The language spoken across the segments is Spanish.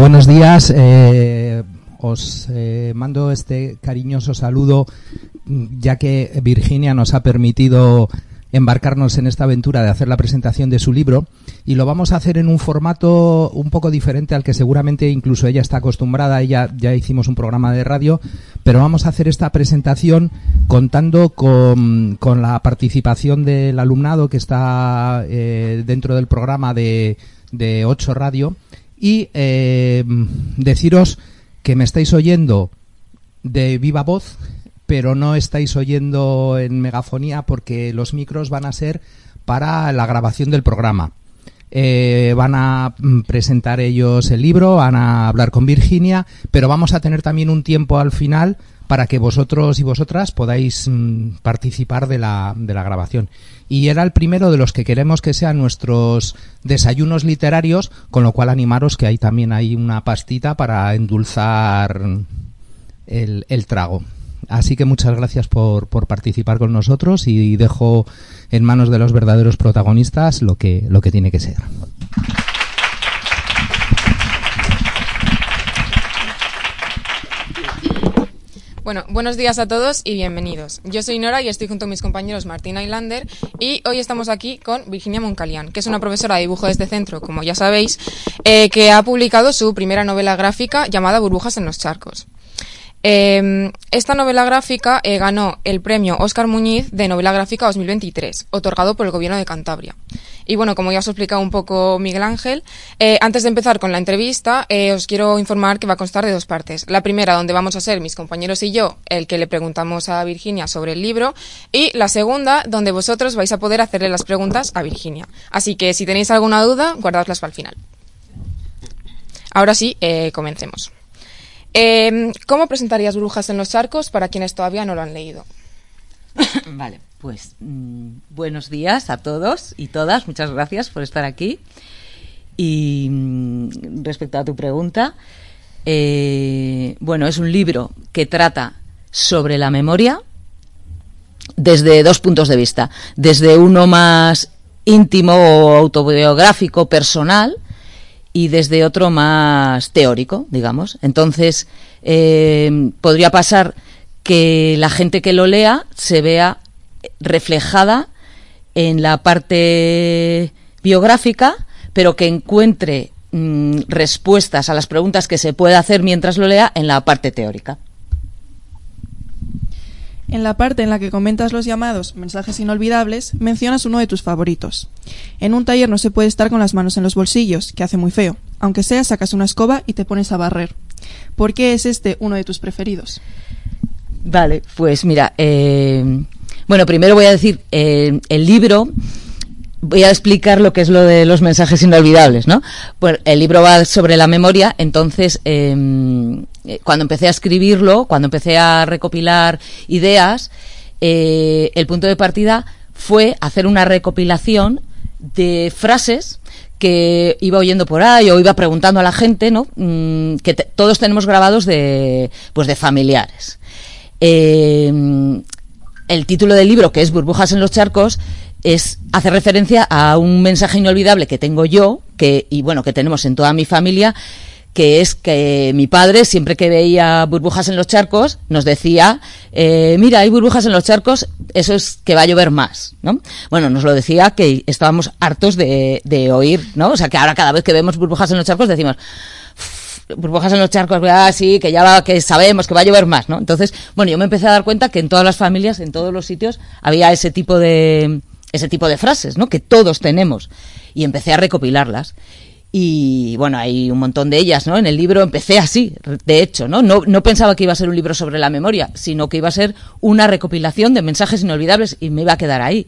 buenos días. Os mando este cariñoso saludo, ya que Virginia nos ha permitido embarcarnos en esta aventura de hacer la presentación de su libro, y lo vamos a hacer en un formato un poco diferente al que seguramente incluso ella está acostumbrada. Ella ya hicimos un programa de radio, pero vamos a hacer esta presentación contando con la participación del alumnado que está dentro del programa de 8 Radio, y deciros que me estáis oyendo de viva voz, pero no estáis oyendo en megafonía porque los micros van a ser para la grabación del programa. Van a presentar ellos el libro, van a hablar con Virginia, pero vamos a tener también un tiempo al final para que vosotros y vosotras podáis participar de la grabación. Y era el primero de los que queremos que sean nuestros desayunos literarios, con lo cual animaros que también hay una pastita para endulzar el trago. Así que muchas gracias por participar con nosotros, y dejo en manos de los verdaderos protagonistas lo que tiene que ser. Bueno, buenos días a todos y bienvenidos. Yo soy Nora y estoy junto a mis compañeros Martín Aylander, y hoy estamos aquí con Virginia Moncalián, que es una profesora de dibujo de este centro, como ya sabéis, que ha publicado su primera novela gráfica llamada Burbujas en los charcos. Esta novela gráfica ganó el premio Óscar Muñiz de novela gráfica 2023, otorgado por el Gobierno de Cantabria. Y bueno, como ya os ha explicado un poco Miguel Ángel, antes de empezar con la entrevista, os quiero informar que va a constar de 2 partes. La primera, donde vamos a ser mis compañeros y yo el que le preguntamos a Virginia sobre el libro, y la segunda, donde vosotros vais a poder hacerle las preguntas a Virginia. Así que si tenéis alguna duda, guardadlas para el final. Ahora sí, comencemos. ¿Cómo presentarías Burbujas en los charcos para quienes todavía no lo han leído? Vale, pues buenos días a todos y todas. Muchas gracias por estar aquí. Y respecto a tu pregunta, bueno, es un libro que trata sobre la memoria desde 2 puntos de vista. Desde uno más íntimo o autobiográfico, personal, y desde otro más teórico, digamos. Entonces, podría pasar que la gente que lo lea se vea reflejada en la parte biográfica, pero que encuentre respuestas a las preguntas que se puede hacer mientras lo lea en la parte teórica. En la parte en la que comentas los llamados mensajes inolvidables, mencionas uno de tus favoritos. En un taller no se puede estar con las manos en los bolsillos, que hace muy feo. Aunque sea, sacas una escoba y te pones a barrer. ¿Por qué es este uno de tus preferidos? Vale, pues mira, bueno, primero voy a decir, el libro, voy a explicar lo que es lo de los mensajes inolvidables, ¿no? Bueno, el libro va sobre la memoria, entonces, cuando empecé a escribirlo, cuando empecé a recopilar ideas, el punto de partida fue hacer una recopilación de frases que iba oyendo por ahí o iba preguntando a la gente, ¿no? Que todos tenemos grabados de familiares. El título del libro, que es Burbujas en los charcos, hace referencia a un mensaje inolvidable que tengo yo, que tenemos en toda mi familia, que es que mi padre, siempre que veía burbujas en los charcos, nos decía, mira, hay burbujas en los charcos, eso es que va a llover más, ¿no? Bueno, nos lo decía que estábamos hartos de oír, ¿no? O sea, que ahora cada vez que vemos burbujas en los charcos decimos, burbujas en los charcos, sí, que sabemos que va a llover más, ¿no? Entonces, bueno, yo me empecé a dar cuenta que en todas las familias, en todos los sitios, había ese tipo de frases, ¿no? Que todos tenemos. Y empecé a recopilarlas. Y bueno, hay un montón de ellas, ¿no? En el libro empecé así, de hecho, ¿no? No pensaba que iba a ser un libro sobre la memoria, sino que iba a ser una recopilación de mensajes inolvidables y me iba a quedar ahí.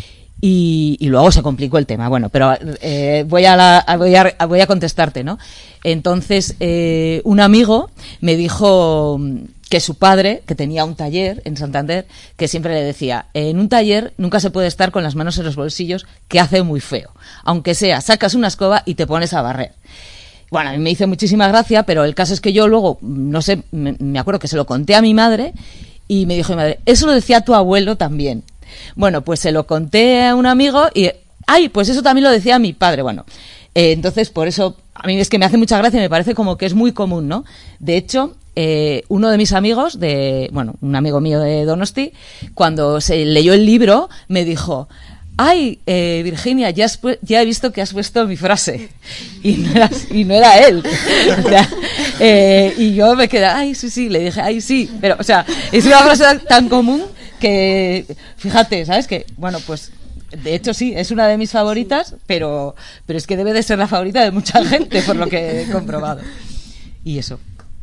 Y luego se complicó el tema. Bueno, pero voy a contestarte, ¿no? Entonces, un amigo me dijo que su padre, que tenía un taller en Santander, que siempre le decía, en un taller nunca se puede estar con las manos en los bolsillos, que hace muy feo. Aunque sea, sacas una escoba y te pones a barrer. Bueno, a mí me hizo muchísima gracia, pero el caso es que yo luego, no sé, me acuerdo que se lo conté a mi madre y me dijo mi madre, eso lo decía tu abuelo también. Bueno, pues se lo conté a un amigo y, ay, pues eso también lo decía mi padre. Bueno, Entonces, por eso, a mí es que me hace mucha gracia y me parece como que es muy común, ¿no? De hecho, uno de mis amigos, un amigo mío de Donosti, cuando se leyó el libro, me dijo: ay, Virginia, ya he visto que has puesto mi frase. Y no era él. O sea, y yo me quedé, ay, sí, le dije, ay, sí. Pero, o sea, es una frase tan común que, fíjate, ¿sabes? Que, bueno, pues, de hecho sí, es una de mis favoritas, pero es que debe de ser la favorita de mucha gente, por lo que he comprobado. Y eso.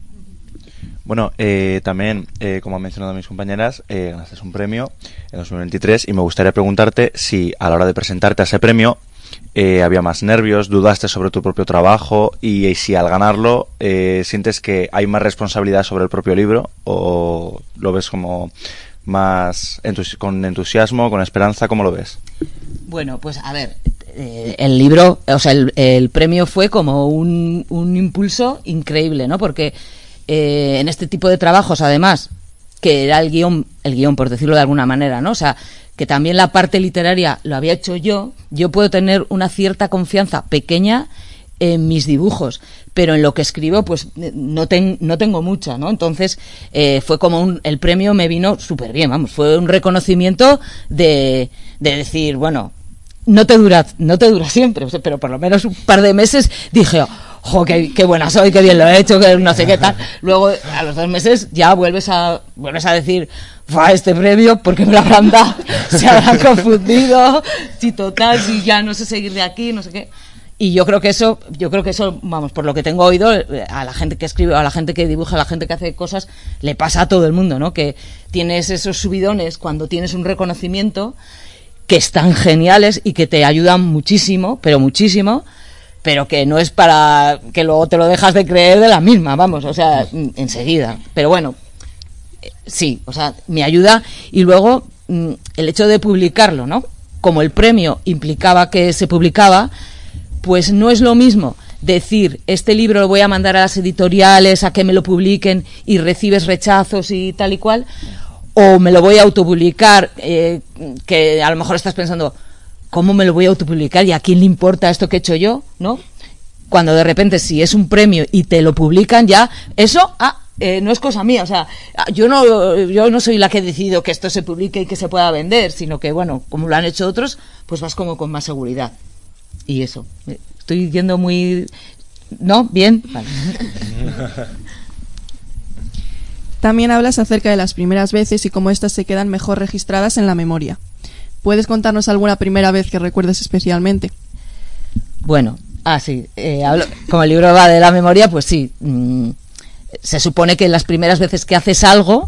Bueno, también, como han mencionado mis compañeras, ganaste un premio en 2023 y me gustaría preguntarte si a la hora de presentarte a ese premio había más nervios, dudaste sobre tu propio trabajo y si al ganarlo sientes que hay más responsabilidad sobre el propio libro o lo ves como más con entusiasmo, con esperanza. ¿Cómo lo ves? Bueno, pues a ver, el libro, o sea, el premio fue como un impulso increíble, ¿no? Porque en este tipo de trabajos, además, que era el guión, por decirlo de alguna manera, ¿no? O sea, que también la parte literaria lo había hecho yo puedo tener una cierta confianza pequeña en mis dibujos, pero en lo que escribo, pues no tengo mucha, ¿no? Entonces, fue como el premio me vino súper bien, vamos, fue un reconocimiento de decir, bueno, no te dura siempre, pero por lo menos un par de meses dije, jo, qué buena soy, qué bien lo he hecho, que no sé qué tal. Luego, a los 2 meses, ya vuelves a decir, este premio, ¿por qué me lo habrán dado? Se habrán confundido, si ya no sé seguir de aquí, no sé qué. Y yo creo que eso, vamos, por lo que tengo oído, a la gente que escribe, a la gente que dibuja, a la gente que hace cosas, le pasa a todo el mundo, ¿no? Que tienes esos subidones cuando tienes un reconocimiento que están geniales y que te ayudan muchísimo, pero que no es para que luego te lo dejas de creer de la misma, vamos, o sea, enseguida. Pero bueno, sí, o sea, me ayuda. Y luego, el hecho de publicarlo, ¿no? Como el premio implicaba que se publicaba, pues no es lo mismo decir, este libro lo voy a mandar a las editoriales a que me lo publiquen y recibes rechazos y tal y cual, o me lo voy a autopublicar, que a lo mejor estás pensando, ¿cómo me lo voy a autopublicar y a quién le importa esto que he hecho yo? ¿No? Cuando de repente, si es un premio y te lo publican ya, eso no es cosa mía, o sea, yo no soy la que he decidido que esto se publique y que se pueda vender, sino que, bueno, como lo han hecho otros, pues vas como con más seguridad. Y eso, estoy yendo muy... ¿No? ¿Bien? Vale. También hablas acerca de las primeras veces y cómo éstas se quedan mejor registradas en la memoria. ¿Puedes contarnos alguna primera vez que recuerdes especialmente? Bueno, sí, como el libro va de la memoria, pues sí, se supone que las primeras veces que haces algo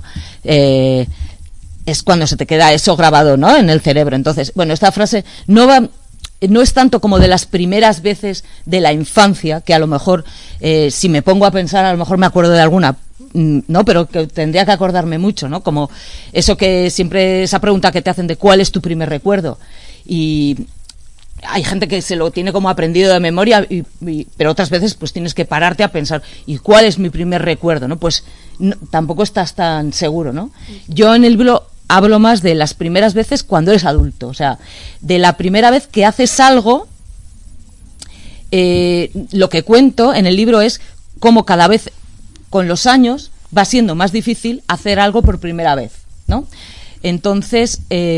es cuando se te queda eso grabado, ¿no?, en el cerebro. Entonces, bueno, esta frase no es tanto como de las primeras veces de la infancia, que a lo mejor, si me pongo a pensar, a lo mejor me acuerdo de alguna, no, pero que tendría que acordarme mucho, ¿no? Como eso que siempre, esa pregunta que te hacen de cuál es tu primer recuerdo. Y hay gente que se lo tiene como aprendido de memoria, pero otras veces pues tienes que pararte a pensar, ¿y cuál es mi primer recuerdo? ¿No? Pues tampoco estás tan seguro, ¿no? Yo en el libro hablo más de las primeras veces cuando eres adulto, o sea, de la primera vez que haces algo. Lo que cuento en el libro es cómo cada vez con los años va siendo más difícil hacer algo por primera vez, ¿no? Entonces,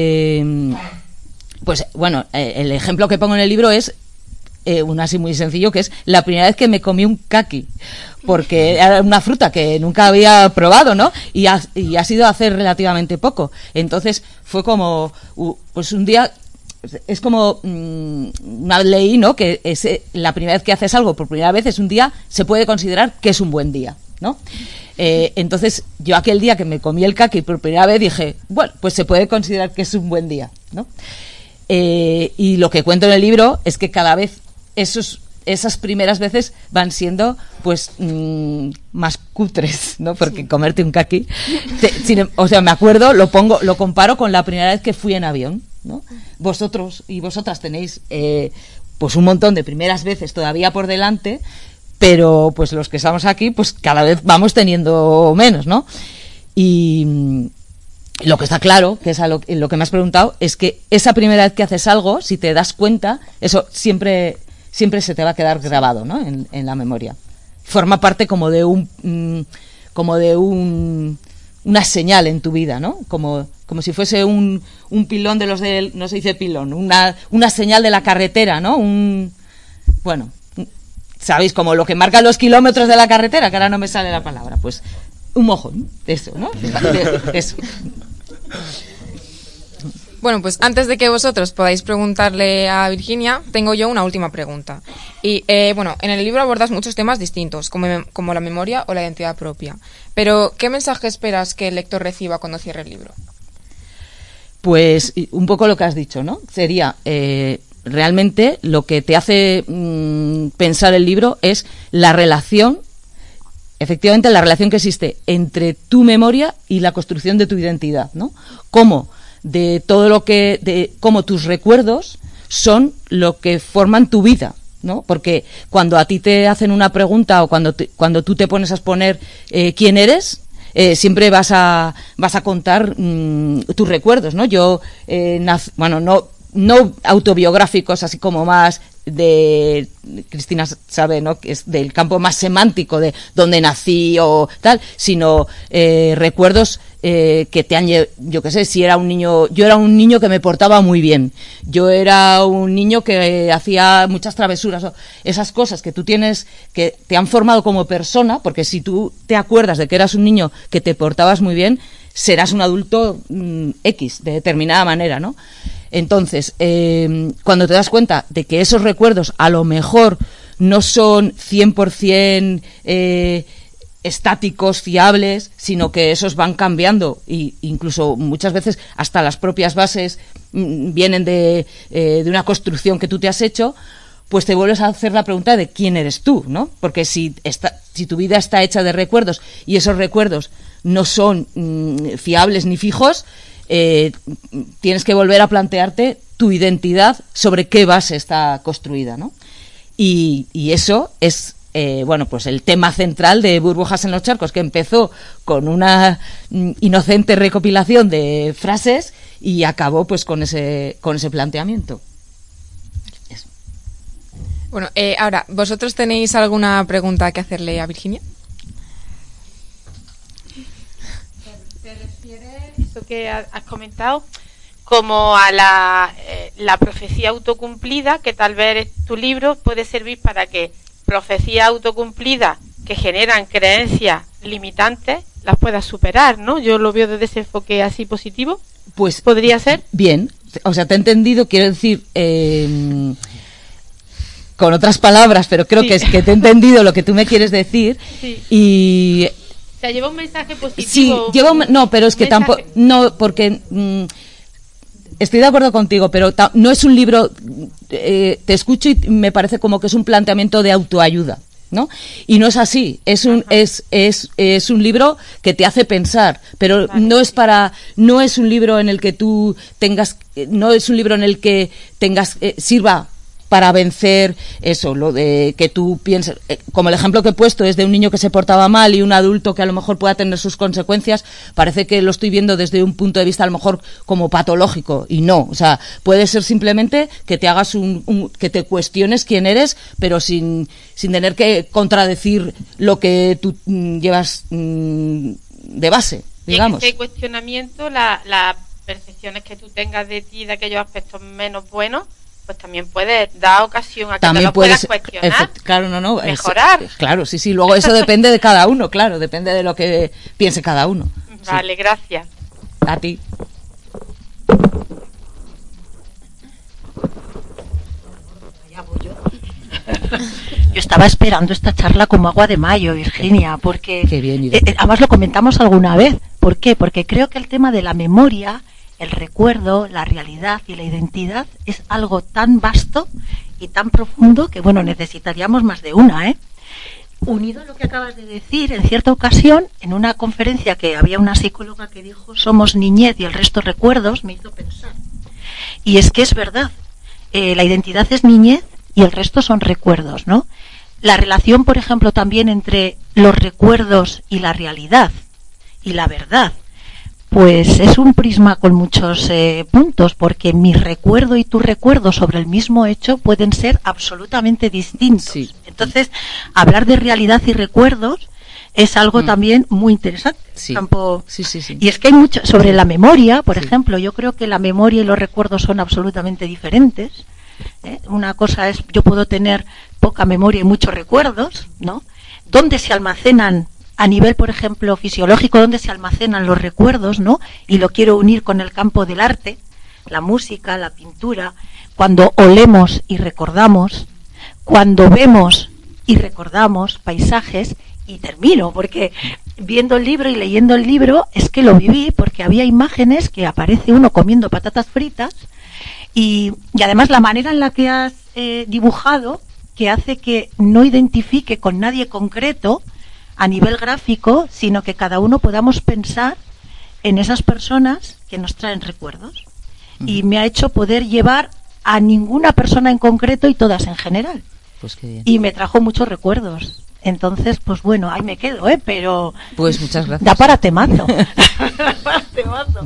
pues bueno, el ejemplo que pongo en el libro es uno así muy sencillo, que es la primera vez que me comí un caqui, porque era una fruta que nunca había probado, ¿no? Y ha sido hace relativamente poco. Entonces fue como, pues un día, es como una ley, ¿no?, que la primera vez que haces algo por primera vez es un día, se puede considerar que es un buen día, ¿no? Entonces yo aquel día que me comí el caqui por primera vez dije, bueno, pues se puede considerar que es un buen día, ¿no? Y lo que cuento en el libro es que cada vez esas primeras veces van siendo pues más cutres, ¿no? Porque comerte un caqui, o sea, me acuerdo, lo comparo con la primera vez que fui en avión, ¿no? Vosotros y vosotras tenéis pues un montón de primeras veces todavía por delante, pero pues los que estamos aquí pues cada vez vamos teniendo menos, ¿no? Y lo que está claro, que es lo que me has preguntado, es que esa primera vez que haces algo, si te das cuenta, eso siempre siempre se te va a quedar grabado, ¿no? En la memoria. Forma parte como de una señal en tu vida, ¿no? Como si fuese un pilón de los de, no se dice pilón, una señal de la carretera, ¿no? Bueno, ¿sabéis? Como lo que marca los kilómetros de la carretera, que ahora no me sale la palabra, pues un mojón, eso, ¿no? Eso. Bueno, pues antes de que vosotros podáis preguntarle a Virginia, tengo yo una última pregunta. Y bueno, en el libro abordas muchos temas distintos, como la memoria o la identidad propia. Pero, ¿qué mensaje esperas que el lector reciba cuando cierre el libro? Pues un poco lo que has dicho, ¿no? Sería, realmente lo que te hace pensar el libro es la relación, efectivamente la relación que existe entre tu memoria y la construcción de tu identidad, ¿no? Cómo cómo tus recuerdos son lo que forman tu vida, ¿no? Porque cuando a ti te hacen una pregunta o cuando tú te pones a exponer quién eres, siempre vas a contar tus recuerdos, ¿no? Yo, no autobiográficos, así como más de Cristina sabe, ¿no? Que es del campo más semántico de dónde nací o tal, sino recuerdos que te han, yo qué sé, si era un niño, yo era un niño que me portaba muy bien, yo era un niño que hacía muchas travesuras, o esas cosas que tú tienes, que te han formado como persona, porque si tú te acuerdas de que eras un niño que te portabas muy bien, serás un adulto X, de determinada manera, ¿no? Entonces, cuando te das cuenta de que esos recuerdos a lo mejor no son 100% estáticos, fiables, sino que esos van cambiando e incluso muchas veces hasta las propias bases vienen de una construcción que tú te has hecho, pues te vuelves a hacer la pregunta de quién eres tú, ¿no? Porque si tu vida está hecha de recuerdos y esos recuerdos no son fiables ni fijos, tienes que volver a plantearte tu identidad sobre qué base está construida, ¿no? Y eso es pues el tema central de Burbujas en los charcos, que empezó con una inocente recopilación de frases y acabó pues con ese planteamiento. Eso. Bueno, ahora, ¿vosotros tenéis alguna pregunta que hacerle a Virginia? ¿Te refieres eso que has comentado como a la profecía autocumplida, que tal vez tu libro puede servir para que profecías autocumplidas que generan creencias limitantes las puedas superar, ¿no? Yo lo veo desde ese enfoque así positivo. Pues ¿podría ser? Bien, o sea, te he entendido, quiero decir, con otras palabras, pero creo que te he entendido lo que tú me quieres decir. Sí. Y o sea, lleva un mensaje positivo. Sí, no, pero es que tampoco, no, porque estoy de acuerdo contigo, pero no es un libro, te escucho y me parece como que es un planteamiento de autoayuda, ¿no? Y no es así, es un libro que te hace pensar, pero vale. no es un libro en el que tú tengas, no es un libro en el que tengas, sirva para vencer eso, lo de que tú piensas, como el ejemplo que he puesto es de un niño que se portaba mal y un adulto que a lo mejor pueda tener sus consecuencias, parece que lo estoy viendo desde un punto de vista a lo mejor como patológico, y no, o sea, puede ser simplemente que te hagas que te cuestiones quién eres, pero sin tener que contradecir lo que tú llevas de base, digamos. Y en ese cuestionamiento, las percepciones que tú tengas de ti, de aquellos aspectos menos buenos, pues también puede dar ocasión a que te lo puedas cuestionar, claro, mejorar. Claro, sí, luego eso depende de cada uno, claro, depende de lo que piense cada uno. Vale, sí. Gracias. A ti. Yo estaba esperando esta charla como agua de mayo, Virginia, porque qué bien, además lo comentamos alguna vez. ¿Por qué? Porque creo que el tema de la memoria, el recuerdo, la realidad y la identidad es algo tan vasto y tan profundo que, bueno, necesitaríamos más de una, ¿eh? Unido a lo que acabas de decir, en cierta ocasión, en una conferencia que había una psicóloga que dijo somos niñez y el resto recuerdos, me hizo pensar. Y es que es verdad, la identidad es niñez y el resto son recuerdos, ¿no? La relación, por ejemplo, también entre los recuerdos y la realidad y la verdad. pues es un prisma con muchos puntos, porque mi recuerdo y tu recuerdo sobre el mismo hecho pueden ser absolutamente distintos. Sí. Entonces, hablar de realidad y recuerdos es algo también muy interesante. Sí. Sí. Y es que hay mucho sobre la memoria, por ejemplo. Yo creo que la memoria y los recuerdos son absolutamente diferentes. Una cosa es, yo puedo tener poca memoria y muchos recuerdos, ¿no? ¿Dónde se almacenan, a nivel, por ejemplo, fisiológico, dónde se almacenan los recuerdos, ¿no? Y lo quiero unir con el campo del arte, la música, la pintura, cuando olemos y recordamos, cuando vemos y recordamos paisajes. Y termino, porque viendo el libro y leyendo el libro es que lo viví, porque había imágenes que aparece uno comiendo patatas fritas y además la manera en la que has dibujado, que hace que no identifique con nadie concreto a nivel gráfico, sino que cada uno podamos pensar en esas personas que nos traen recuerdos. Y me ha hecho poder llevar a ninguna persona en concreto y todas en general. Pues qué bien. Y me trajo muchos recuerdos. Entonces, pues bueno, ahí me quedo, pero... Pues muchas gracias. Da para temazo. Da para temazo.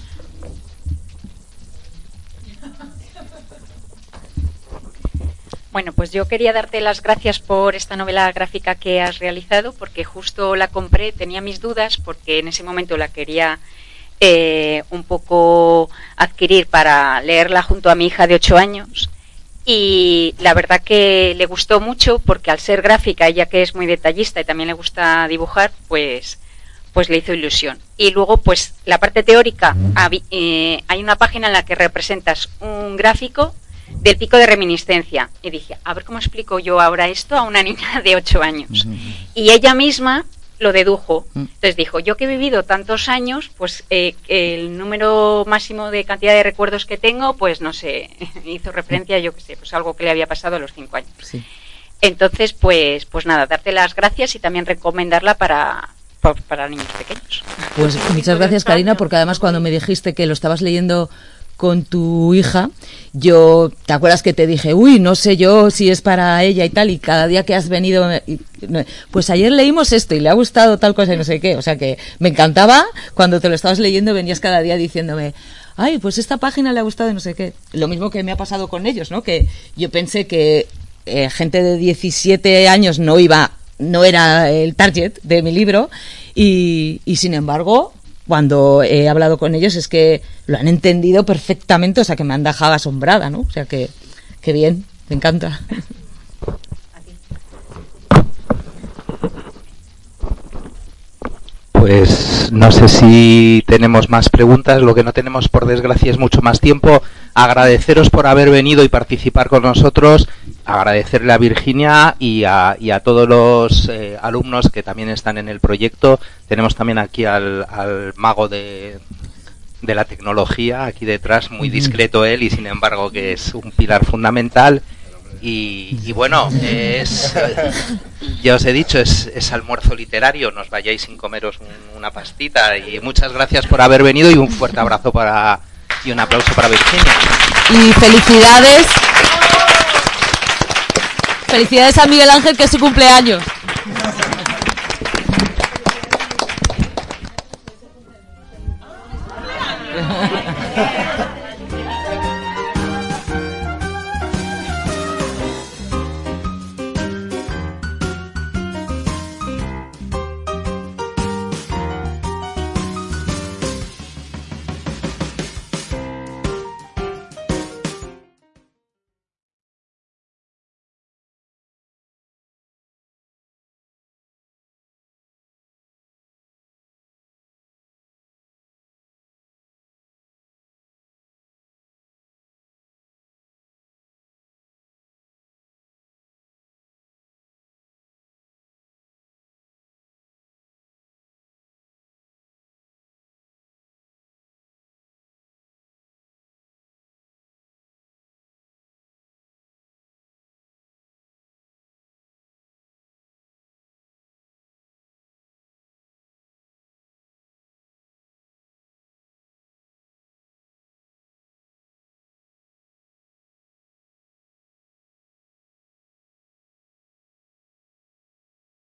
Bueno, pues yo quería darte las gracias por esta novela gráfica que has realizado, porque justo la compré, tenía mis dudas, porque en ese momento la quería un poco adquirir para leerla junto a mi hija de 8 años. Y la verdad que le gustó mucho, porque al ser gráfica, ella que es muy detallista y también le gusta dibujar, pues le hizo ilusión. Y luego, pues la parte teórica, hay una página en la que representas un gráfico del pico de reminiscencia. Y dije, a ver cómo explico yo ahora esto a una niña de 8 años. Y ella misma lo dedujo. Entonces dijo, yo que he vivido tantos años, pues el número máximo de cantidad de recuerdos que tengo, pues no sé, hizo referencia, yo qué sé, pues algo que le había pasado a los 5 años. Sí. Entonces, pues nada, darte las gracias y también recomendarla para niños pequeños. Pues muchas gracias, Karina, porque además cuando me dijiste que lo estabas leyendo con tu hija, yo, ¿te acuerdas que te dije, uy, no sé yo si es para ella y tal, y cada día que has venido, pues ayer leímos esto y le ha gustado tal cosa y no sé qué, o sea que me encantaba cuando te lo estabas leyendo, venías cada día diciéndome, ay, pues esta página le ha gustado y no sé qué. Lo mismo que me ha pasado con ellos, ¿no? Que yo pensé que gente de 17 años no era el target de mi libro y sin embargo, cuando he hablado con ellos es que lo han entendido perfectamente, o sea que me han dejado asombrada, ¿no? O sea que bien, me encanta. Pues no sé si tenemos más preguntas, lo que no tenemos por desgracia es mucho más tiempo. Agradeceros por haber venido y participar con nosotros, agradecerle a Virginia y a todos los alumnos que también están en el proyecto. Tenemos también aquí al mago de la tecnología, aquí detrás, muy discreto él y sin embargo que es un pilar fundamental. Y bueno, ya os he dicho, es almuerzo literario, no os vayáis sin comeros una pastita y muchas gracias por haber venido y un fuerte abrazo y un aplauso para Virginia. Y felicidades a Miguel Ángel, que es su cumpleaños.